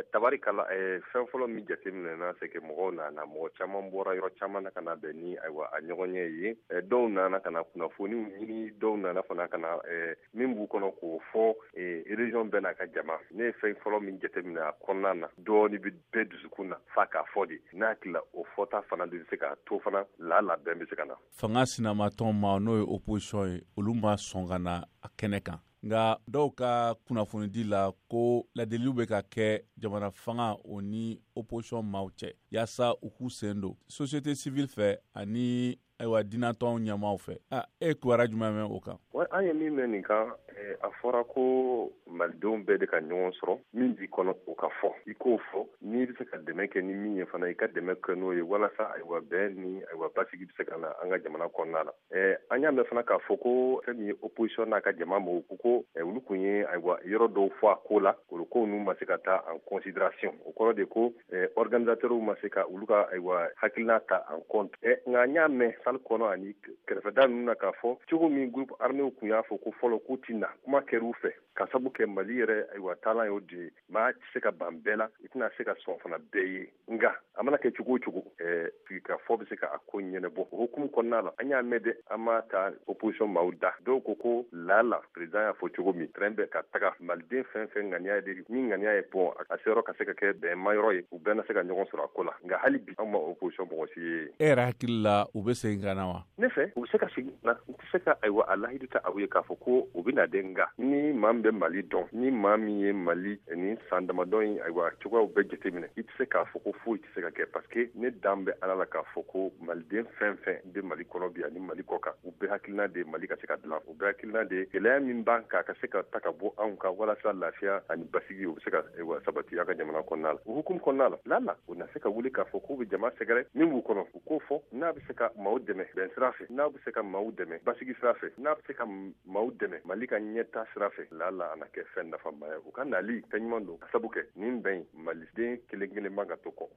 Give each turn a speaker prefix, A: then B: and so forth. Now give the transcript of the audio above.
A: tabarikala fɛn fɔlɔ min jateminɛna c'est que mɔgɔw nana mɔgɔ caman bɔra yɔrɔ caman na ka na bɛn ni ayiwa a ɲɔgɔn ye ye dɔw nana ka na kunnafoniw ɲini dɔw nana fana ka na min b'u kɔnɔ k'o fɔ région bɛɛ n'a ka jama ne ye fɛn fɔlɔ min jateminɛ a kɔnɔna na dɔɔni bɛ bɛɛ dusukun na f'a k'a fɔ de n'a tila o fɔta fana de bɛ se k'a to fana labɛn bɛ se ka na.
B: Fanga sinamatɔn ma n'o ye opposition ye olu ma sɔn ka na a kɛnɛ kan nka dɔw ka kunnafonidi la ko ladeliw bɛ ka kɛ jamana fanga o ni opposition maaw cɛ yaasa u k'u sen don société civile fɛ ani ayiwa dinatɔnw ɲɛmaaw fɛ e kibaruya jumɛn mɛn o kan?
A: An ye min mɛn nin kan a fɔra ko malidenw bɛɛ de ka ɲɔgɔn sɔrɔ min b'i kɔnɔ o ka fɔ i k'o fɔ n'i bɛ se ka dɛmɛ kɛ ni min ye fana i ka dɛmɛ kɛ n'o ye walasa ayiwa bɛn ni ayiwa basigi bɛ se ka na an ka jamana kɔnɔna la an y'a mɛn fana k'a fɔ ko fɛn min ye opposition n'a ka jama mɔgɔw ko olu kun ye ayiwa yɔrɔ dɔw fɔ a ko la olu ko n'u ma se ka taa en considération o kɔrɔ de ko organisateurs ma se ka olu ka ayiwa hakilina ta en compte nka an y'a mɛn salle kɔnɔ ani kɛrɛfɛda ninnu na k'a fɔ cogo min groupe armé kun y'a fɔ ko fɔlɔ k'u ti na kuma kɛr'u fɛ ka sabu kɛ Mali yɛrɛ ayiwa taalan y'o de maa tɛ se ka ban bɛɛ la i tɛna se ka sɔn fana bɛɛ ye nka a mana kɛ cogo o cogo ka fɔ bɛ se ka a ko ɲɛnabɔ o hukumu kɔnɔna la an y'a mɛn dɛ an ma ta opposition maaw da dɔw ko lala président y'a fɔ cogo min train bɛ ka taga maliden fɛn fɛn ŋaniya ye de ni ŋaniya ye bɔn a se yɔrɔ ka se ka kɛ bɛnma yɔrɔ ye u bɛɛ na se ka ɲɔgɔn sɔrɔ a ko la nka hali bi an ma opposition mɔgɔ si ye.
B: E yɛrɛ hakili la u bɛ segin ka na wa?
A: Ne fɛ u bɛ se ka segin na u tɛ se ka ayiwa a lahidu ta aw ye k'a fɔ ko u bɛ na den nka ni maa min bɛ Mali dɔn ni maa min ye Mali ni san damadɔ in ayiwa cogoyaw bɛɛ jateminɛ i tɛ se k'a fɔ ko foyi tɛ se ka kɛ parce que ne dan bɛ Ala la k'a fɔ ko maliden fɛn fɛn bɛ Mali kɔnɔ bi ani Mali kɔ kan u bɛɛ hakilina de Mali ka se ka dilan u bɛɛ hakilina de gɛlɛya min b'an kan ka se ka ta ka bɔ anw kan walasa lafiya ani basigi u bɛ se ka sabati an ka jamana kɔnɔna la o hukumu kɔnɔna la lala u na se ka wuli k'a fɔ k'u bɛ jama sɛgɛrɛ min b'u kɔnɔ u k'o fɔ n'a bɛ se ka maaw dɛmɛ bɛn sira fɛ n'a bɛ se ka maaw dɛmɛ basigi sira fɛ n'a bɛ se ka maaw dɛmɛ Mali ka ɲɛta sira fɛ lala a na kɛ fɛn nafama ye u ka nali fɛn ɲuman don ka sabu kɛ nin bɛn maliden kelen kelen man ka to kɔ.